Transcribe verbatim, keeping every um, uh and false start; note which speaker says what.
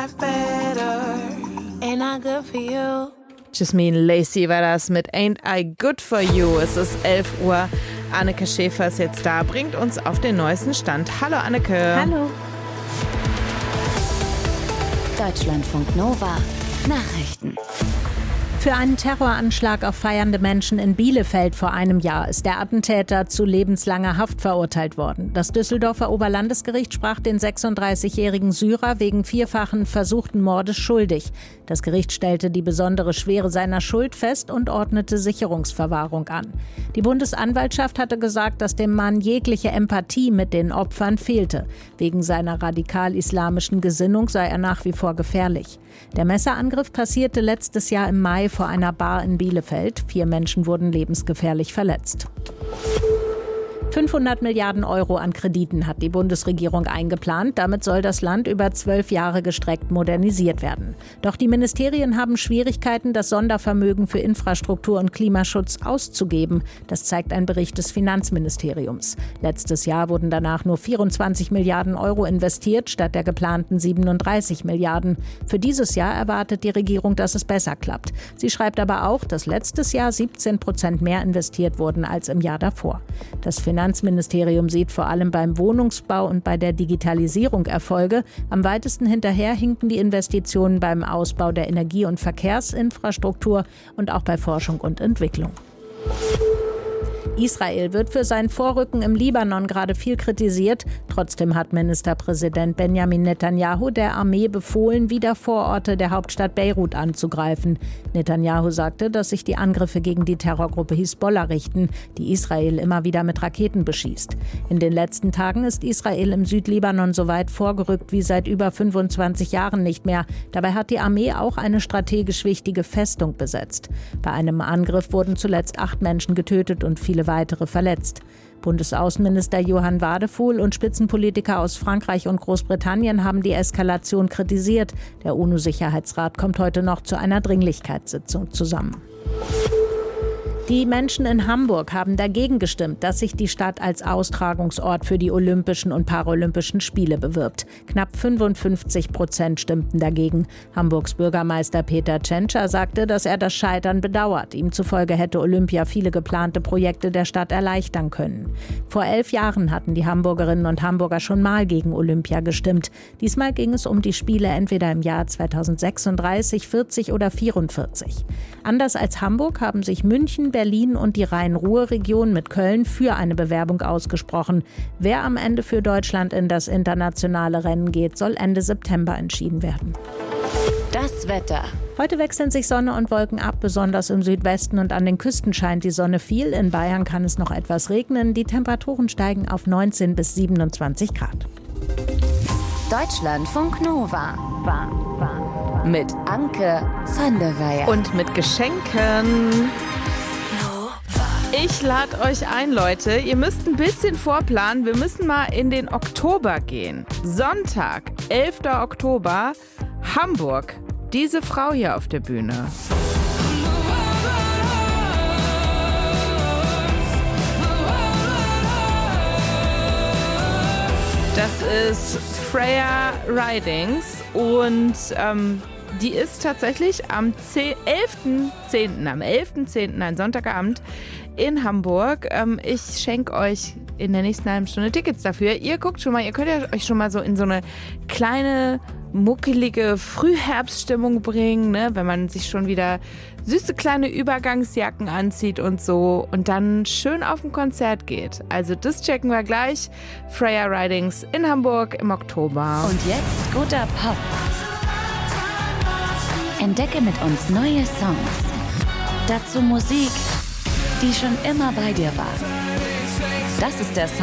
Speaker 1: life better. Ain't I good for you?
Speaker 2: Jasmine Lacey war das mit Ain't I Good For You. Es ist elf Uhr. Anneke Schäfer ist jetzt da, bringt uns auf den neuesten Stand. Hallo Anneke.
Speaker 3: Hallo.
Speaker 4: Deutschlandfunk Nova Nachrichten.
Speaker 3: Für einen Terroranschlag auf feiernde Menschen in Bielefeld vor einem Jahr ist der Attentäter zu lebenslanger Haft verurteilt worden. Das Düsseldorfer Oberlandesgericht sprach den sechsunddreißigjährigen Syrer wegen vierfachen versuchten Mordes schuldig. Das Gericht stellte die besondere Schwere seiner Schuld fest und ordnete Sicherungsverwahrung an. Die Bundesanwaltschaft hatte gesagt, dass dem Mann jegliche Empathie mit den Opfern fehlte. Wegen seiner radikal-islamischen Gesinnung sei er nach wie vor gefährlich. Der Messerangriff passierte letztes Jahr im Mai vor einer Bar in Bielefeld. Vier Menschen wurden lebensgefährlich verletzt. fünfhundert Milliarden Euro an Krediten hat die Bundesregierung eingeplant. Damit soll das Land über zwölf Jahre gestreckt modernisiert werden. Doch die Ministerien haben Schwierigkeiten, das Sondervermögen für Infrastruktur und Klimaschutz auszugeben. Das zeigt ein Bericht des Finanzministeriums. Letztes Jahr wurden danach nur vierundzwanzig Milliarden Euro investiert, statt der geplanten siebenunddreißig Milliarden. Für dieses Jahr erwartet die Regierung, dass es besser klappt. Sie schreibt aber auch, dass letztes Jahr siebzehn Prozent mehr investiert wurden als im Jahr davor. Das Finanzministerium Das Finanzministerium sieht vor allem beim Wohnungsbau und bei der Digitalisierung Erfolge. Am weitesten hinterher hinken die Investitionen beim Ausbau der Energie- und Verkehrsinfrastruktur und auch bei Forschung und Entwicklung. Israel wird für sein Vorrücken im Libanon gerade viel kritisiert. Trotzdem hat Ministerpräsident Benjamin Netanyahu der Armee befohlen, wieder Vororte der Hauptstadt Beirut anzugreifen. Netanyahu sagte, dass sich die Angriffe gegen die Terrorgruppe Hisbollah richten, die Israel immer wieder mit Raketen beschießt. In den letzten Tagen ist Israel im Südlibanon so weit vorgerückt wie seit über fünfundzwanzig Jahren nicht mehr. Dabei hat die Armee auch eine strategisch wichtige Festung besetzt. Bei einem Angriff wurden zuletzt acht Menschen getötet und viele weitere verletzt. Bundesaußenminister Johann Wadefuhl und Spitzenpolitiker aus Frankreich und Großbritannien haben die Eskalation kritisiert. Der U N O-Sicherheitsrat kommt heute noch zu einer Dringlichkeitssitzung zusammen. Die Menschen in Hamburg haben dagegen gestimmt, dass sich die Stadt als Austragungsort für die Olympischen und Paralympischen Spiele bewirbt. Knapp fünfundfünfzig Prozent stimmten dagegen. Hamburgs Bürgermeister Peter Tschentscher sagte, dass er das Scheitern bedauert. Ihm zufolge hätte Olympia viele geplante Projekte der Stadt erleichtern können. Vor elf Jahren hatten die Hamburgerinnen und Hamburger schon mal gegen Olympia gestimmt. Diesmal ging es um die Spiele entweder im Jahr zweitausendsechsunddreißig, vierzig oder vierundvierzig. Anders als Hamburg haben sich München, Berlin und die Rhein-Ruhr-Region mit Köln für eine Bewerbung ausgesprochen. Wer am Ende für Deutschland in das internationale Rennen geht, soll Ende September entschieden werden.
Speaker 4: Das Wetter.
Speaker 3: Heute wechseln sich Sonne und Wolken ab, besonders im Südwesten und an den Küsten scheint die Sonne viel. In Bayern kann es noch etwas regnen. Die Temperaturen steigen auf neunzehn bis siebenundzwanzig Grad.
Speaker 4: Deutschlandfunk Nova. War, war, war. Mit Anke van der Weyer.
Speaker 2: Und mit Geschenken. Ich lade euch ein, Leute. Ihr müsst ein bisschen vorplanen. Wir müssen mal in den Oktober gehen. Sonntag, elfter Oktober, Hamburg. Diese Frau hier auf der Bühne. Das ist Freya Ridings und ähm, die ist tatsächlich am elften zehnten, am elften zehnten, ein Sonntagabend in Hamburg. Ähm, ich schenke euch in der nächsten halben Stunde Tickets dafür. Ihr guckt schon mal, ihr könnt ja euch schon mal so in so eine kleine, muckelige Frühherbststimmung bringen, ne? Wenn man sich schon wieder süße kleine Übergangsjacken anzieht und so und dann schön auf ein Konzert geht. Also das checken wir gleich. Freya Ridings in Hamburg im Oktober.
Speaker 4: Und jetzt guter Pop. Entdecke mit uns neue Songs. Dazu Musik, die schon immer bei dir war. Das ist der Song